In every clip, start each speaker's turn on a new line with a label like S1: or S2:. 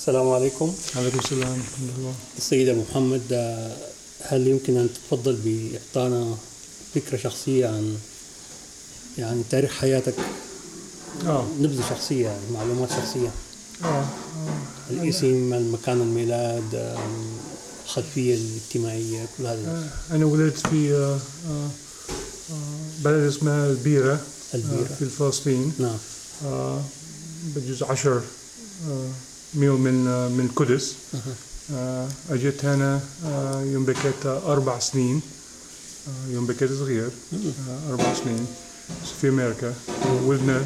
S1: السلام عليكم.
S2: عليكم السلام ورحمة الله.
S1: السيد أبو محمد، هل يمكن أن تتفضل بإعطانا فكرة شخصية عن تاريخ حياتك؟ نبذة شخصية، يعني معلومات شخصية. الاسم، المكان، الميلاد، الخلفية الاجتماعية، كل هذا.
S2: أنا ولدت في بلد اسمها البيرة في فلسطين.
S1: نعم.
S2: بجوز 10 ميل من القدس. أجيت هنا يوم بكيت 4 سنين، يوم بكيت صغير 4 سنين في أمريكا. ولدنا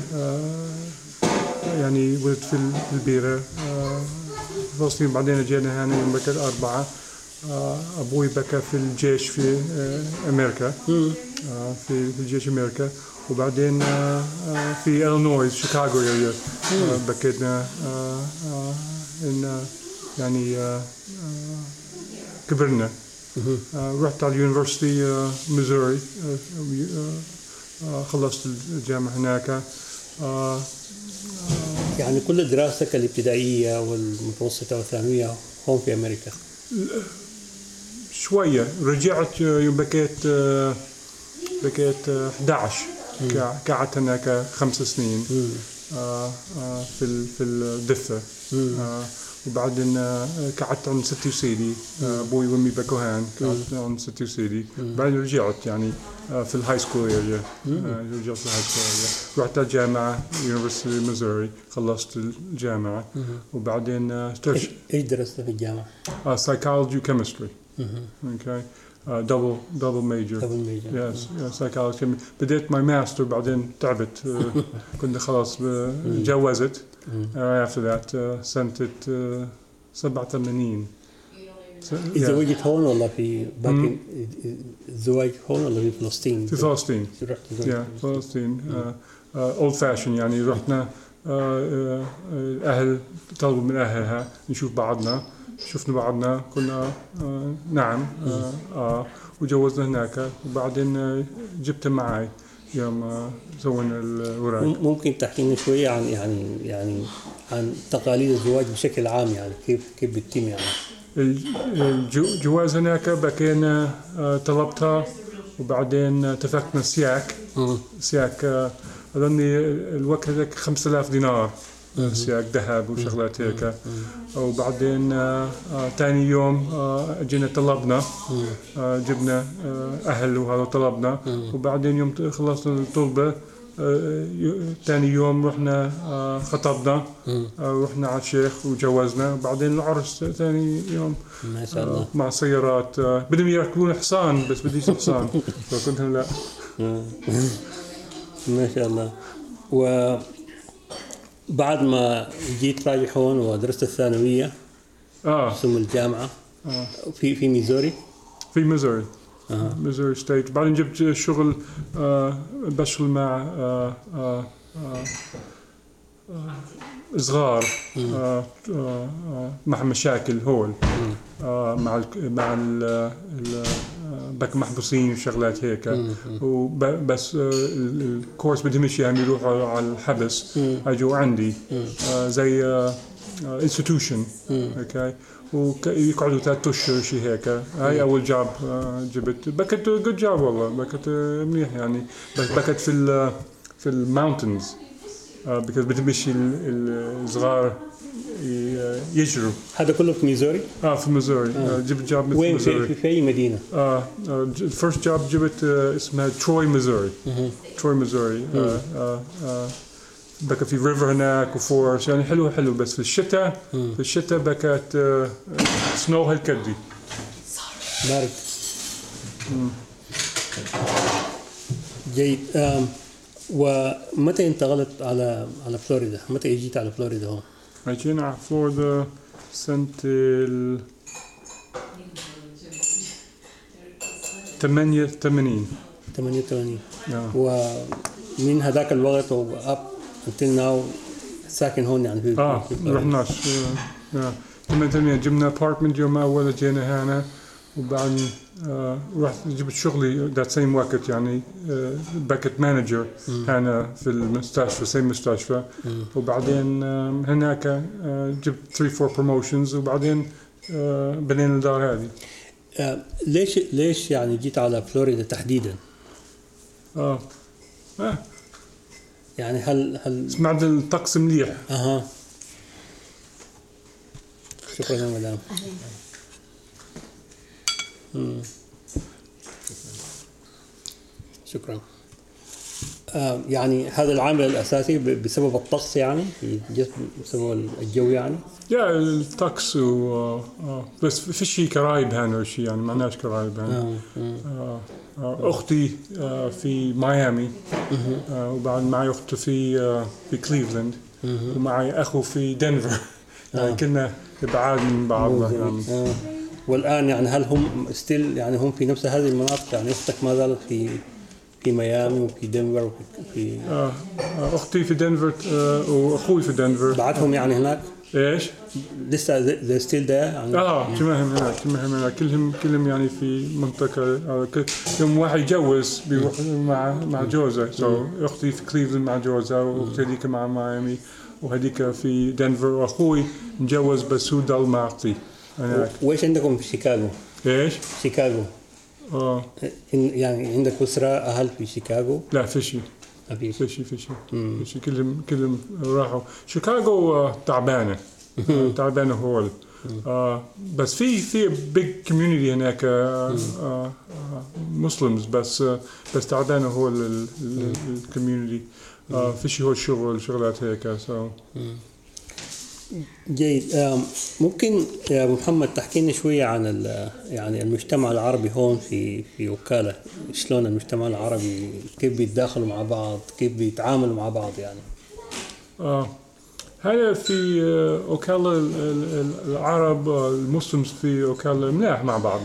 S2: يعني ولدت في البيرة في فلسطين. بعدين جينا هنا يوم بكيت 4. أبوي بكى في الجيش في أمريكا، في الجيش أمريكا. وبعدين في إلينويز شيكاغو بكيتنا. يعني كبرنا. رحت على اليونيفرسيتي ميزوري، خلصت الجامعة هناك.
S1: يعني كل دراستك الابتدائية والمتوسطة والثانوية هون في أمريكا؟
S2: شوية. رجعت يوم بكيت 11. قعدت هناك 5 سنين في الدفة. وبعدين قعدت عند ستي وسيدي. أبوي وأمي بكوهان. قعدت عند ستي وسيدي. بعدين رجعت يعني في الهاي سكول اريا. رجعت في الهاي سكول اريا. رحت الجامعة يونيفرسيتي ميزوري، خلصت الجامعة. وبعدين
S1: ايش درست في الجامعة؟
S2: psychology و chemistry. Okay. double major. Yes, psychology. بديت my master، بعدين تعبت. كنت خلاص جوزت. After that سنة 87.
S1: زوجت هون ولا في باقي؟ الزواج هون ولا في فلسطين؟
S2: في فلسطين. فلسطين. old fashion، يعني رحنا أهل طلبوا من أهلها نشوف بعضنا. شفنا بعضنا كنا نعم. وجوزنا هناك. وبعدين جبت معي يوم سوينا الوراق.
S1: ممكن تحكي لنا شوية عن عن تقاليد الزواج بشكل عام، يعني كيف بتتم؟ يعني
S2: الجواز هناك بكينا طلبتها، وبعدين اتفقنا سياك أظني الوقت هذاك 5000 دينار سياق ذهب وشغلات هيك. وبعدين تاني يوم جينا طلبنا، جبنا أهل وهذا طلبنا. وبعدين يوم خلصنا الطلبة تاني يوم رحنا خطبنا، رحنا على الشيخ وجوزنا. وبعدين العرس ثاني يوم
S1: ما شاء الله
S2: مع سيارات. بدهم يركبون حصان بس بديش حصان فكنت لا.
S1: ما شاء الله. بعد ما جيت راجع هون ودرست الثانوية ثم الجامعة في ميزوري.
S2: في ميزوري. ميزوري ستيت. بعدين جبت شغل بشتغل مع صغار مع مشاكل هول، مع بك محبوسين وشغلات هيك. وبس الكورس بدهم يمشي يروحوا على الحبس. اجوا عندي زي institution. اوكي. ويقعدوا 3 أشهر شيء هيك. هاي أول جاب جبت. بكت good job والله. بكت منيح يعني. بس بكت في الماونتنز because بدهم يمشي الصغار يجروا.
S1: هذا كله في ميزوري؟
S2: في ميزوري. جبت جاب مثل
S1: وين؟
S2: ميزوري.
S1: في أي مدينة؟
S2: الفيرست جاب جبت اسمها تروي ميزوري. تروي ميزوري. بكى في ريفر هناك وفورس، يعني حلو. بس في الشتاء بكت سنو هالكدي
S1: بارد. جيد. ومتى انتقلت على فلوريدا؟ متى جيت على فلوريدا هون؟
S2: جينا على فلوريدا سنة 88.
S1: ومن هذاك الوقت واب until now ساكن هون يعني في
S2: رحناش. 88 جبنا ابارتمنت يوم اول جينا هنا. وبعدين رحت جبت شغلي ذات سيم وقت يعني باكت مانجر هنا في المستشفى سيم مستشفى. وبعدين هناك جبت 3-4 بروموشنز وبعدين بنينا الدار هذه.
S1: ليش يعني جيت على فلوريدا تحديدا؟ يعني هل
S2: سمعت الطقس مليح.
S1: شكرا يا مدام. شكرا. يعني هذا العامل الأساسي بسبب الطقس يعني بسبب الجو يعني.
S2: الطقس بس في شيء كرايب هنا ولا شيء يعني معناش كرايب هنا. أختي في ميامي وبعد معي أخت في كليفلاند ومعي أخو في دنفر. يعني كنا بعاد من بعضنا يعني.
S1: والآن يعني هل هم يعني هم في نفس هذه المناطق يعني أختك ما زالت في ميامي وفي دنفر وفي
S2: أختي في دنفر وأخوي في دنفر.
S1: بعدهم يعني هناك؟
S2: إيش؟
S1: لسه they still there يعني؟
S2: كلهم هناك كلهم يعني في منطقة. يوم واحد يتجوز بيروح مع جوزه. أختي في كليفلاند مع جوزها وأختي هذيك مع ميامي وهذيك في دنفر وأخوي متجوز بس هو ضل مع أختي هناك.
S1: وإيش عندكم في شيكاغو؟
S2: إيش؟
S1: شيكاغو. يعني عندك أسرة أهل في شيكاغو؟
S2: لا في شيء كلهم راحوا. شيكاغو تعبانة هول. بس في big community هناك مسلمز بس تعبانة هول الكوميونيتي. في شيء هو شغلات هيك.
S1: جيد. ممكن يا أبو محمد تحكي لنا شوية عن يعني المجتمع العربي هون في وكالة. شلون المجتمع العربي كيف بيتداخلوا مع بعض كيف بيتعاملوا مع بعض يعني؟
S2: هذا في وكالة العرب المسلمين في وكالة ملاح مع بعض.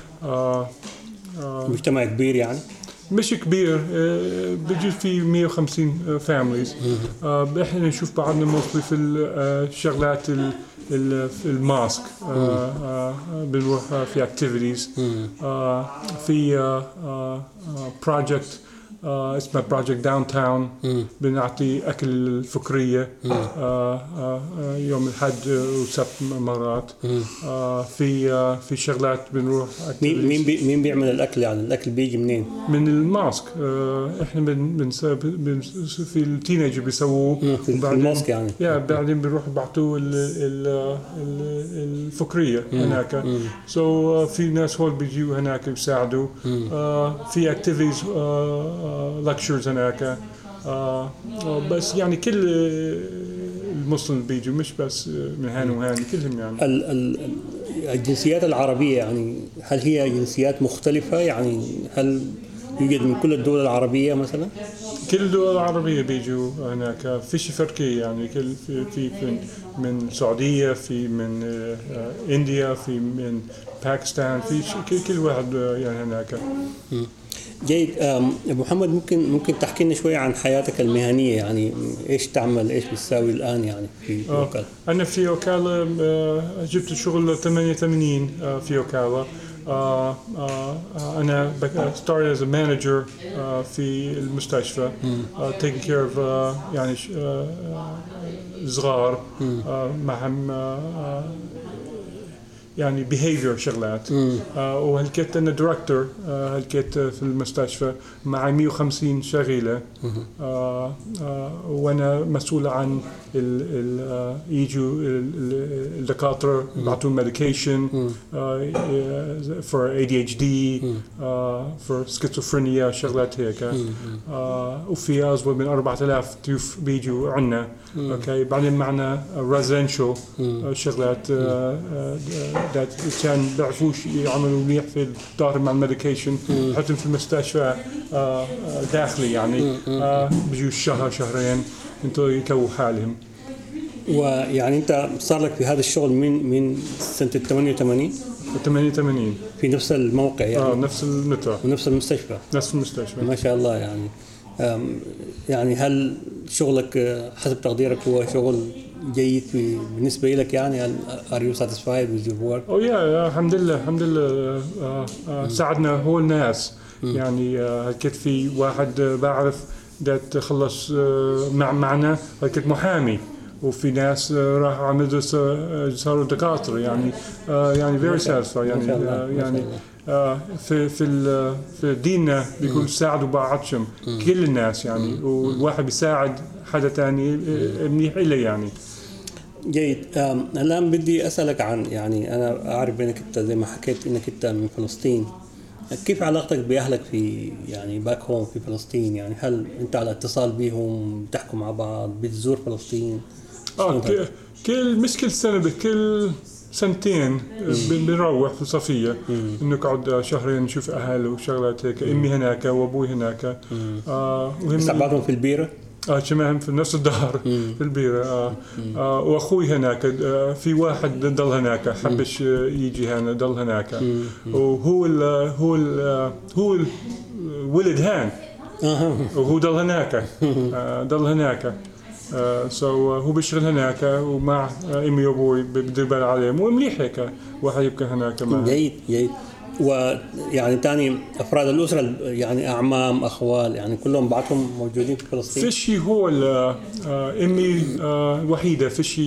S1: مجتمع كبير يعني؟
S2: مش كبير. بيجي في 150 فاميليز. احنا نشوف بعضنا مصري في الشغلات الماسك. بنروح في اكتيفيتيز. في بروجكت اسمه بروجكت داون تاون. بنعطي اكل الفكريه يوم الحد وسبت مرات. في شغلات بنروح.
S1: مين بيعمل الاكل يعني الاكل بيجي منين؟
S2: من الماسك. احنا في التينيجر بيسووه
S1: في الماسك يعني.
S2: بعدين بنروح بعطوه الفكريه هناك. في ناس هول بيجوا هناك يساعدوا. في اكتيفيتيز lectures هناك. بس يعني كل المسلم بيجوا مش بس من هان وهان كلهم يعني.
S1: الجنسيات العربية يعني هل هي جنسيات مختلفة يعني هل يوجد من كل الدول العربية مثلا؟
S2: كل الدول العربية بيجوا هناك. فيش فرقية يعني في من السعودية في من إنديا في من باكستان في كل واحد يعني هناك.
S1: جيد. أبو محمد ممكن تحكي لنا شوية عن حياتك المهنية يعني إيش تعمل إيش بتساوي الآن يعني في وكالة؟
S2: أنا في وكالة جبت شغل 88 في وكالة. أنا started as a manager في المستشفى. taking care of يعني صغار معهم يعني behavior شغلات. وهلكت أنا director هلكت في المستشفى معي 150 شغيلة. وأنا مسؤول عن يجوا الدكاترة بعطون medication for ADHD for schizophrenia شغلات هيك. وفي أزود من 4000 ضيوف بيجوا عنا. أوكي. بعدين معنا residential شغلات كان بيعرفوش يعملوا منيح في الدار مع الميديكيشن. حتى في المستشفى داخلي يعني بيجوا شهر شهرين انتوا يكوا حالهم.
S1: ويعني انت صار لك في هذا الشغل من سنة 88 في نفس الموقع يعني؟
S2: نفس المتر
S1: ونفس المستشفى.
S2: نفس المستشفى
S1: ما شاء الله يعني. يعني هل شغلك حسب تقديرك هو شغل جيد بالنسبة لك يعني are you satisfied with your work؟
S2: الحمد لله ساعدنا هو الناس يعني كنت في واحد بعرف ده تخلص معنا كنت محامي وفي ناس راحوا على مدرسة صاروا دكاترة يعني very satisfied يعني في ديننا بيقول ساعدوا بعضكم كل الناس يعني والواحد بيساعد حدا تاني منيح إلي يعني.
S1: جيد. الآن بدي أسألك عن يعني أنا أعرف أنك أنت زي ما حكيت أنك أنت من فلسطين، كيف علاقتك بأهلك في يعني باك هوم في فلسطين؟ يعني هل أنت على اتصال بهم، بتحكوا مع بعض، بتزور فلسطين؟
S2: مش كل سنة بكل سنتين بنروح في صفية نقعد شهرين نشوف أهل وشغلات هيك. أمي هناك وأبوي هناك.
S1: استعبادهم في البيرة؟
S2: جماعهم في نفس الدار في البيرة. وأخوي هناك في واحد ضل هناك حبش يجي هنا ضل هناك. وهو هو ولد هان وهو ضل هناك هو بيشتغل هناك ومع امي وابوي بدير بال عليهم ومليح هيك واحد يبقى هناك معه.
S1: جيد. ويعني تاني افراد الاسره يعني اعمام اخوال يعني كلهم بعضهم موجودين في فلسطين؟
S2: فيشي هو امي وحيده فيشي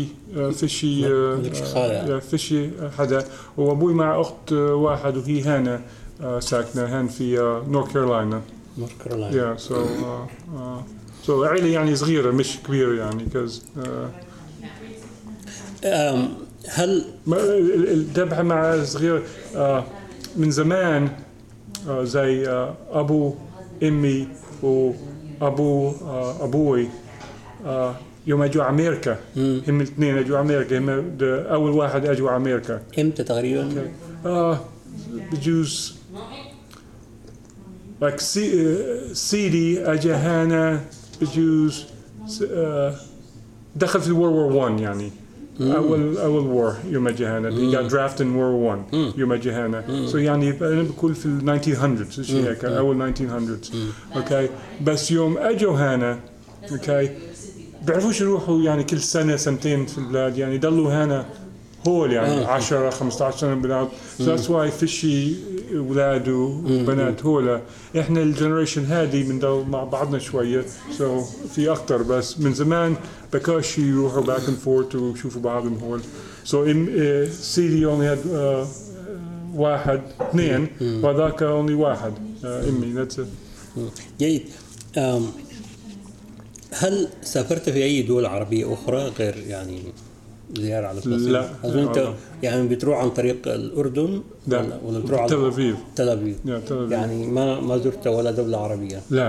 S2: فيشي حدا وابوي مع اخت واحد وهي هنا ساكنه هان في نورث كارولاينا. عيلة يعني صغيرة مش كبيرة يعني
S1: هل
S2: الذبحة مع صغيرة من زمان زي أبو أمي أبوي يوم أجوا أمريكا هم الاثنين أجوا أمريكا هم أول واحد أجوا أمريكا.
S1: إمتى تقريبا؟
S2: بجوز سيدي أجا هنا بجوز دخل في World War I يعني أول war يوم أجا هنا he got drafted in World War I يوم أجا هنا يعني أنا بقول في 1900s شيء هيك أول 1900s أوكي. بس يوم أجوا هنا أوكي بيعرفوش يروحوا يعني كل سنة سنتين في البلاد يعني ضلوا هنا هول يعني 10 15 سنة بلاد. that's why فيشي أولاد وبنات هولا إحنا الجنريشن هذه بنضل مع بعضنا شوية في أكتر بس من زمان بكاش يروحوا back and forth ويشوفوا بعضهم هول. سيدي only had واحد اثنين وذاك only واحد أمي that's it.
S1: جيد. هل سافرت في أي دول عربية أخرى غير يعني زيارة على فلسطين؟
S2: لا.
S1: أظن أنت يعني بتروح عن طريق الأردن ولا بتروح على تل أبيب؟ يعني ما زرت ولا دولة عربية؟
S2: لا.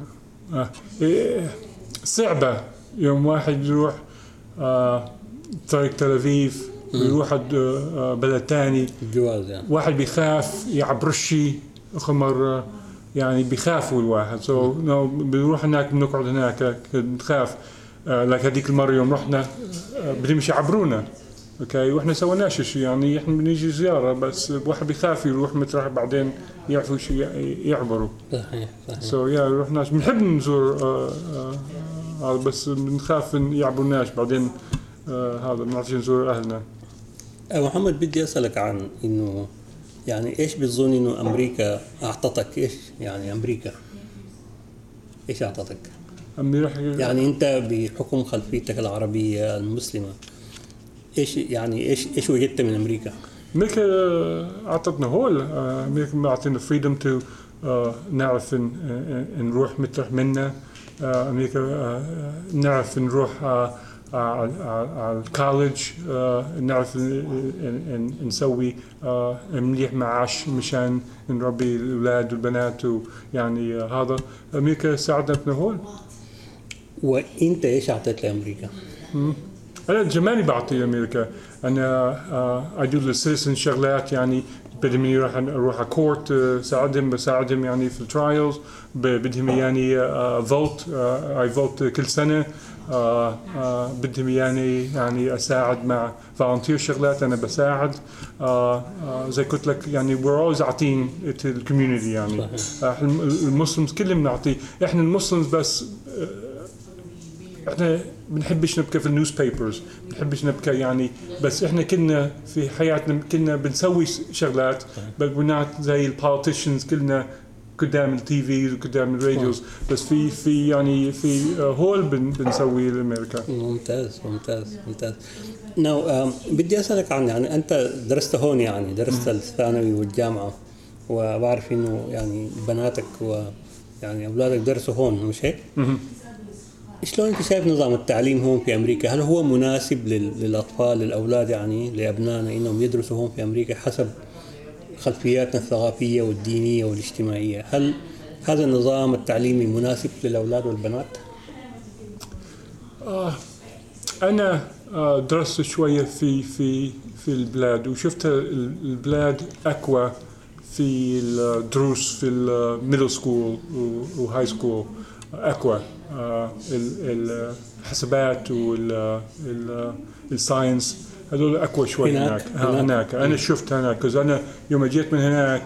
S2: صعبة يوم واحد يروح طريق تل أبيب ويروح بلد تاني
S1: الجواز يعني
S2: واحد بيخاف يعبرشي خمر يعني بيخافوا الواحد بنروح هناك بنقعد هناك بنخاف. لك هذيك المرة يوم رحنا بدهم يعبرونا اوكي واحنا سويناش شيء يعني احنا بنيجي زيارة بس واحد بيخاف يروح مطرح بعدين يعرفوا شيء يعبروا.
S1: صحيح.
S2: رحناش بنحب نزور بس بنخاف يعبروناش بعدين هذا بنعرفش نزور اهلنا.
S1: محمد بدي اسألك عن انه يعني ايش بتظن انه امريكا اعطتك؟ ايش يعني امريكا ايش اعطتك؟ يعني انت بحكم خلفيتك العربية المسلمة ايش وجدت من امريكا؟
S2: امريكا اعطتنا هول امريكا اعطتنا فريدم تو نعرف نروح مطرح منا. امريكا نعرف نروح على الكوليدج نعرف نسوي مليح معاش مشان نربي الاولاد والبنات ويعني هذا امريكا ساعدتنا هول.
S1: وانت ايش اعطيت لامريكا؟
S2: انا جمالي بعطي امريكا انا ادور للسيتيزن شغلات يعني بدهم اروح على كورت بساعدهم يعني في الترايلز بدهم يعني فوت اي فوت كل سنه بدهم يعني اساعد مع فولنتير شغلات انا بساعد زي قلت لك يعني we're always عاطين الكوميونتي يعني المسلمز كلهم نعطي احنا المسلمز بس احنا بنحبش نبكي في النيوز بيبرز، بنحبش نبكي يعني، بس احنا كنا في حياتنا كنا بنسوي شغلات بقولنا زي البوليتيشنز، كلنا قدام التي في وقدام الراديوز، بس في يعني في هول بنسوي لأمريكا.
S1: ممتاز ممتاز ممتاز. بدي أسألك عن يعني أنت درست هون، يعني درست الثانوي والجامعة، وبعرف إنه يعني بناتك ويعني أولادك درسوا هون، مش هيك؟ شلون أنت شايف نظام التعليم هون في أمريكا؟ هل هو مناسب للأطفال للأولاد يعني لأبنائنا إنهم يدرسوا هون في أمريكا حسب خلفياتنا الثقافية والدينية والاجتماعية؟ هل هذا النظام التعليمي مناسب للأولاد والبنات؟
S2: أنا درست شوية في البلاد، وشفت البلاد أقوى في الدروس في الميدل سكول وهاي سكول، أقوى الحسابات والساينس هذول أقوى شوي هناك. أنا شفت هناك، كز أنا يوم جيت من هناك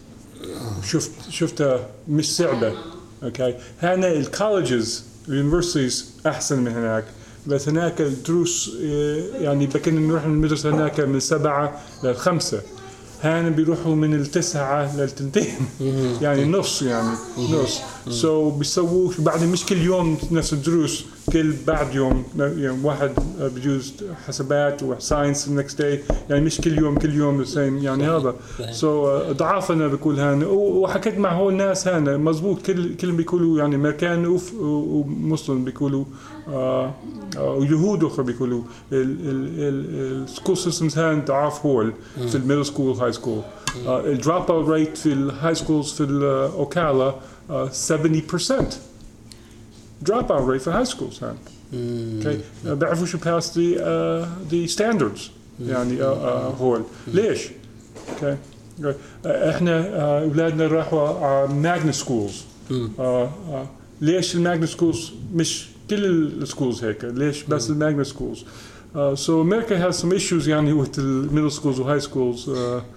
S2: شفت مش صعبة. أوكي، هنا الكوليجز اليونيفرسيتيز أحسن من هناك، بس هناك الدروس يعني بكنا نروح من المدرسة هناك من 7 ل5، هنا بيروحوا من 9 ل2 يعني نص سو بيسووش بعدين، مش كل يوم نفس الدروس، كل بعد يوم واحد بيجوز حسابات وساينس next day، يعني مش كل يوم the same يعني. هذا سو ضعاف أنا بقول هنا، وحكيت مع هول الناس هنا مزبوط، كلهم بيقولوا يعني أمريكان ومسلم بيقولوا ويهود أخرى بيقولوا السكول سيستمز هان ضعاف هول في الميدل سكول هاي سكول. الدروب اوت ريت في الهاي سكولز في الأوكالا 70% drop out rate for high schools هان. Okay, بيعرفوا شو pass the standards يعني هول ليش؟ Okay, احنا أولادنا راحوا على magnet schools. ليش الماجنت سكولز مش كل السكولز هيك؟ ليش بس الماجنت سكولز؟ So America has some issues يعني with the middle schools و high schools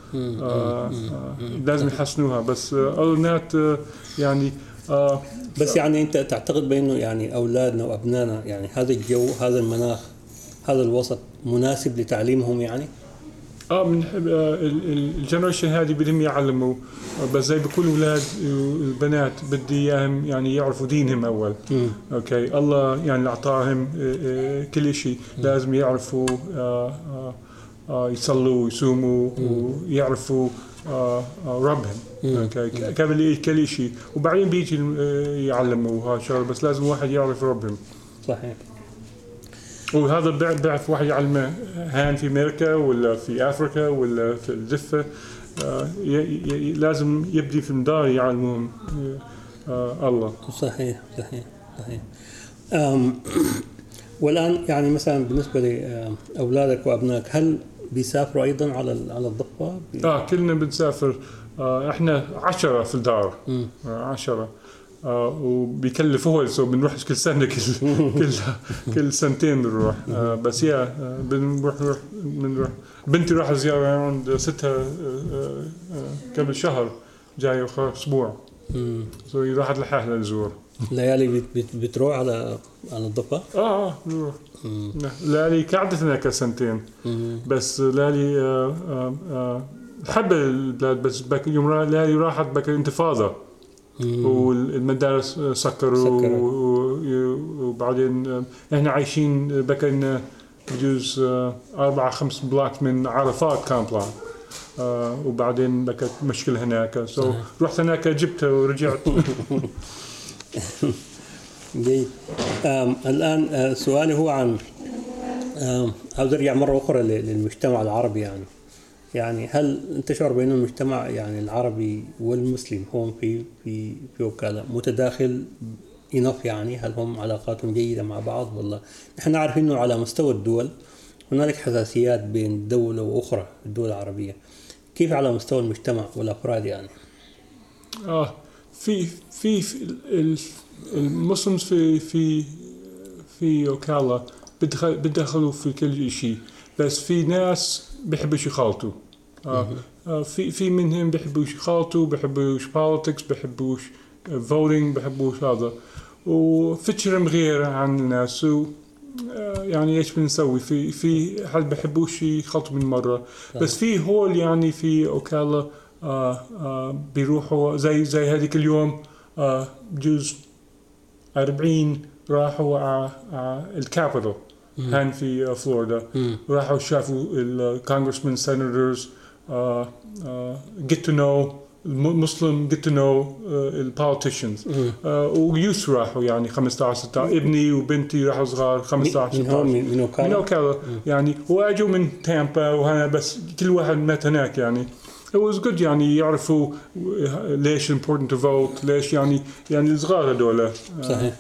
S2: لازم يحسنوها، بس other يعني
S1: بس يعني أنت تعتقد بأنه يعني أولادنا وأبنائنا يعني هذا الجو، هذا المناخ، هذا الوسط مناسب لتعليمهم يعني؟
S2: من الجنريشن هذه بدهم يعلموا، بس زي بكل اولاد البنات بدي اياهم يعني يعرفوا دينهم اول. اوكي، الله يعني اعطاهم كل شيء، لازم يعرفوا يصلوا ويصوموا ويعرفوا ربهم. اوكي، كل شيء، وبعدين بيجي يعلموا هالشغله، بس لازم واحد يعرف ربهم.
S1: صحيح.
S2: وهذا بيعرف واحد يعلمه هان في أمريكا ولا في أفريقيا ولا في الزفة، لازم يبدي في المدار يعلمون الله.
S1: صحيح. والآن يعني مثلا بالنسبة لأولادك وأبنائك، هل بيسافروا أيضا على الضفة؟
S2: كلنا بنسافر، إحنا 10 في الدار، 10 وبيكلفوه، سو بنروح كل سنة كل سنتين بنروح. بس بنروح بنتي راح زيارة عند ستها قبل شهر، جاي آخر أسبوع، سو راحت لحالها نزور.
S1: ليالي بتروح على الضفة؟
S2: بنروح. ليالي قعدت هناك سنتين، بس ليالي حب البلاد، بس يوم ليالي راحت بك انتفاضة والمدارس سكروا وبعدين احنا عايشين بكنا بجوز 4-5 بلاك من عرفات كامبلا، وبعدين بكت مشكلة هناك، رحت هناك جبتها ورجعت.
S1: جيد. الآن سؤالي هو عن عاوز أرجع مرة أخرى للمجتمع العربي يعني هل تشعر بأن المجتمع يعني العربي والمسلم هون في وكالة متداخل enough؟ يعني هل هم علاقاتهم جيدة مع بعض، ولا نحن نعرف إنه على مستوى الدول هنالك حساسيات بين دولة وأخرى في الدول العربية، كيف على مستوى المجتمع والأفراد يعني؟
S2: في المسلمين في وكالة بدخلوا في كل شيء، بس في ناس بيحبوش يخالطوا. في منهم بيحبوش يخالطوا، بيحبوش politics، بيحبوش voting، بيحبوش هذا. وفكرهم غير عن الناس. يعني ايش بنسوي في حد بحبوش يخلطوا من مرة. بس في هول يعني في اوكالا بيروحوا زي هذيك اليوم بجوز 40 راحوا على الكابيتال هان في فلوريدا. راحوا شافوا الكونغرسمان سيناتورز get to know Muslim, get to know politicians. ويوس راحوا يعني 15 16 ابني وبنتي راحوا صغار 15 16 من اوكالا يعني واجوا من تامبا وهنا بس كل واحد مات هناك يعني. It was good يعني يعرفوا ليش important to vote ليش يعني الصغار هذول.
S1: صحيح.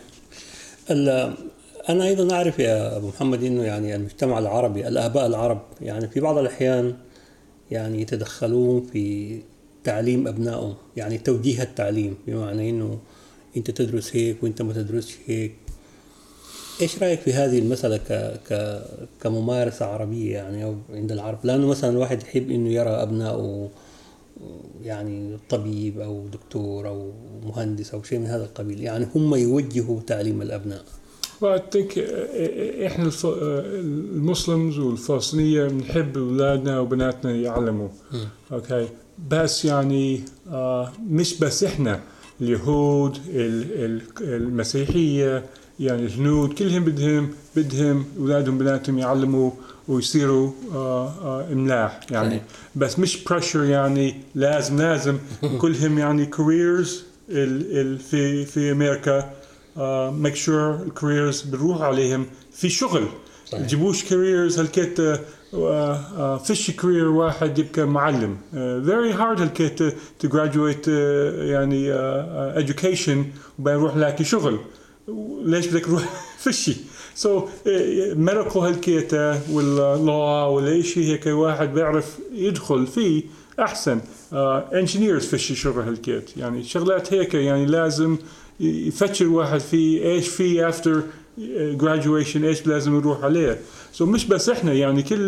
S1: أنا أيضا أعرف يا أبو محمد إنه يعني المجتمع العربي الآباء العرب يعني في بعض الأحيان يعني يتدخلون في تعليم أبنائهم يعني توجيه التعليم بمعنى إنه أنت تدرس هيك وأنت ما تدرسش هيك. إيش رأيك في هذه المسألة كممارسة عربية يعني أو عند العرب؟ لأنه مثلا الواحد يحب إنه يرى أبنائه يعني طبيب أو دكتور أو مهندس أو شيء من هذا القبيل يعني هم يوجهوا تعليم الأبناء.
S2: Well, I think إحنا المسلمز والفلسطينية بنحب أولادنا وبناتنا يعلموا. أوكي. بس يعني مش بس إحنا اليهود المسيحية يعني الهنود كلهم بدهم أولادهم بناتهم يعلموا ويصيروا ملاح يعني. بس مش pressure يعني لازم كلهم يعني careers في أمريكا. make sure careers بنروح عليهم في شغل. تجيبوش careers هالكيت فيش career واحد يبقى معلم. very hard هالكيت to graduate يعني education وبعدين نروح لاقي شغل. ليش بدك تروح فيشي؟ so medical هالكيت ولا law ولا شيء هيك واحد بيعرف يدخل فيه أحسن. engineers فيشي شغل هالكيت يعني شغلات هيك يعني لازم يفكر واحد في ايش في after graduation ايش لازم يروح عليه. so مش بس احنا يعني كل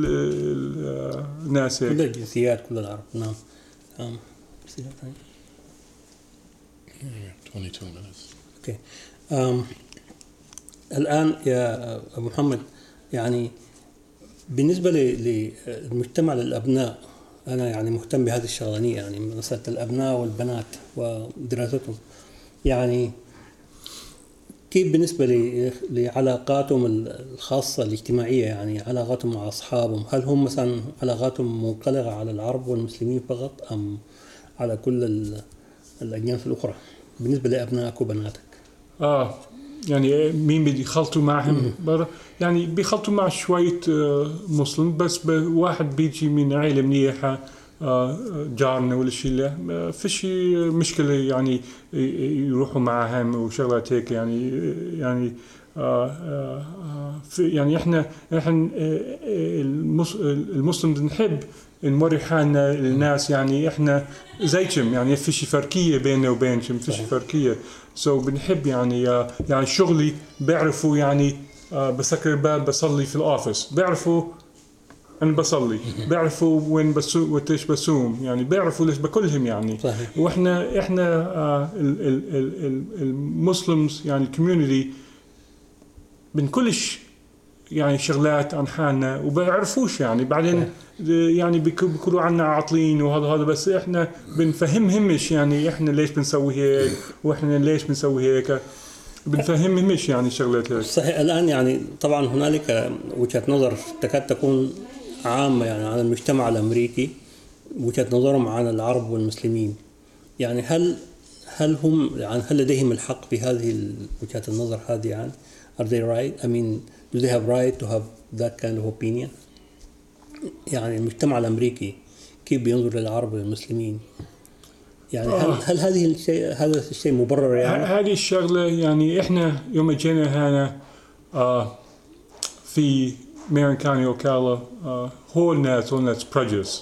S2: الناس هيك.
S1: كل الجنسيات كل العرب. نعم.
S3: 22 minutes.
S1: اوكي. الان يا ابو محمد يعني بالنسبه للمجتمع للابناء انا يعني مهتم بهذه الشغلانيه يعني مساله الابناء والبنات ودراستهم يعني كيف بالنسبة لعلاقاتهم الخاصة الاجتماعية يعني علاقاتهم مع أصحابهم. هل هم مثلا علاقاتهم منقلقة على العرب والمسلمين فقط أم على كل الأجناس الأخرى بالنسبة لأبنائك وبناتك؟
S2: يعني مين بدي يخلطوا معهم برا يعني بيخلطوا مع شوية مسلم بس واحد بيجي من عائلة منيحة جارنا ولا شيء له فيش مشكلة يعني يروحوا معهم وشغلات هيك يعني يعني احنا المسلم نحب نوري حالنا للناس يعني احنا زيكم يعني فيش فرقية بيننا وبينكم فيش فرقية. so بنحب يعني شغلي بيعرفوا يعني بسكر الباب بصلي في الأوفيس بيعرفوا أنا بصلي بيعرفوا وين وتيش بسوم يعني بيعرفوا ليش بكلهم يعني.
S1: صحيح.
S2: وإحنا المسلمز يعني الكوميونيتي بنكلش يعني شغلات عن حالنا وبيعرفوش يعني بعدين يعني بيكونوا عنا عاطلين وهذا بس إحنا بنفهمهمش يعني إحنا ليش بنسوي هيك وإحنا ليش بنسوي هيك بنفهمهمش يعني شغلات هيك.
S1: صحيح. الآن يعني طبعا هنالك وجهة نظر تكاد تكون عامة يعني عن المجتمع الأمريكي وجهة نظرهم عن العرب والمسلمين يعني هل هم يعني هل لديهم الحق في هذه وجهة النظر هذه يعني are they right I mean do they have right to have that kind of opinion يعني المجتمع الأمريكي كيف بينظر للعرب والمسلمين يعني هل هذا الشيء مبرر يعني؟
S2: هذه الشغلة يعني إحنا يوم جينا هنا في مارين كاني وكالا هو الناس prejudice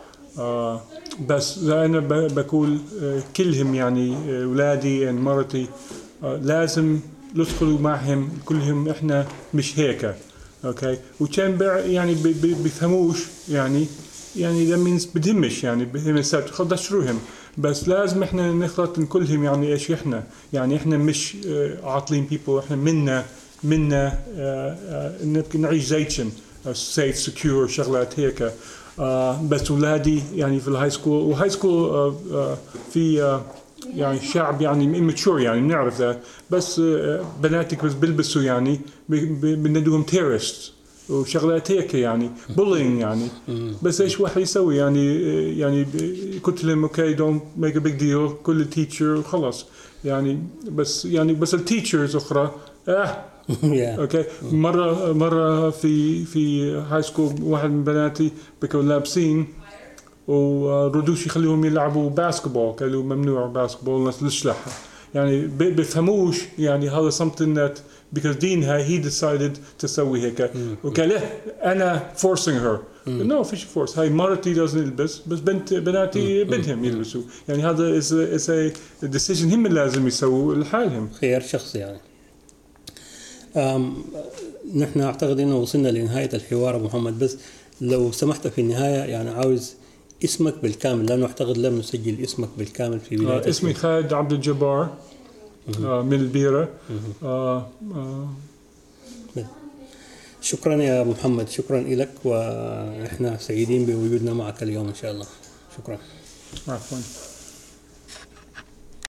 S2: بس أنا بقول كلهم يعني أولادي مرتي لازم ندخلوا معهم كلهم إحنا مش هيك. أوكي وكان يعني بيفهموش يعني that means بدهمش يعني بهم السبت خلص شروهم بس لازم احنا نخلط كلهم. يعني ايش احنا؟ يعني احنا مش عاطلين بيبل، احنا منا نعيش زيتشن سيف سكيور شغلات هيك. بس ولادي يعني في الهاي سكول، وهاي سكول في يعني شعب يعني immature يعني بنعرف ذا. بس بناتك بس بيلبسوا يعني بندوهم تيرست وشغلات هيك يعني bullying يعني. بس ايش واحد يسوي يعني قلت لهم اوكي don't make a big deal، كل تيتشر وخلص يعني. بس التيتشرز اخرى اوكي. مره في هاي سكول واحد من بناتي بكونوا لابسين وردوش يخليهم يلعبوا باسكتبول، قالوا ممنوع باسكتبول الناس لشلحها يعني بفهموش يعني هذا something that because دينها he decided تسوي هيك. وقال له أنا forcing her. no فيش force، هاي مرتي لازم يلبس، بس بناتي بدهم يلبسوا يعني. هذا is a decision هم لازم يسووا لحالهم،
S1: خيار شخصي يعني. نحن أعتقد إنه وصلنا لنهاية الحوار محمد، بس لو سمحت في النهاية يعني عاوز اسمك بالكامل، لأنه أعتقد لم نسجل اسمك بالكامل في بداية.
S2: اسمي خالد عبد الجبار من البيرة.
S1: شكرا يا محمد، شكرا لك، ونحن سعيدين بوجودنا معك اليوم إن شاء الله. شكرا.
S2: عفوا.